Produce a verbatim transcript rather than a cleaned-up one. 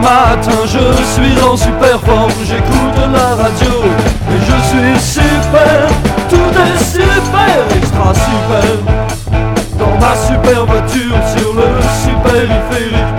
matin, je suis en super forme, j'écoute la radio et je suis super, tout est super, extra super. Dans ma super voiture sur le super périphérique,